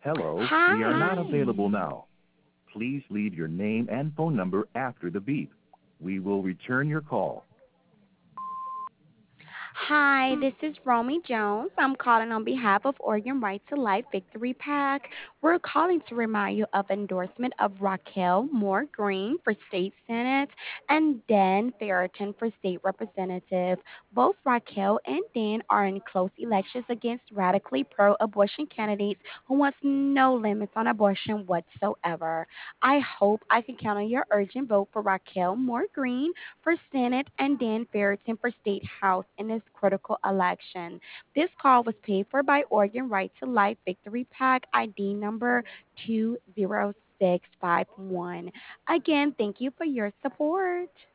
Hello, we are not available Hi. now. Please leave your name and phone number after the beep. We will return your call. Hi, this is Romy Jones. I'm calling on behalf of Oregon Right to Life Victory PAC. We're calling to remind you of endorsement of Raquel Moore Green for state senate and Dan Ferriton for state representative. Both Raquel and Dan are in close elections against radically pro-abortion candidates who wants no limits on abortion whatsoever. I hope I can count on your urgent vote for Raquel Moore Green for Senate and Dan Ferriton for State House in this critical election. This call was paid for by Oregon Right to Life Victory PAC ID number 20651. Again, thank you for your support.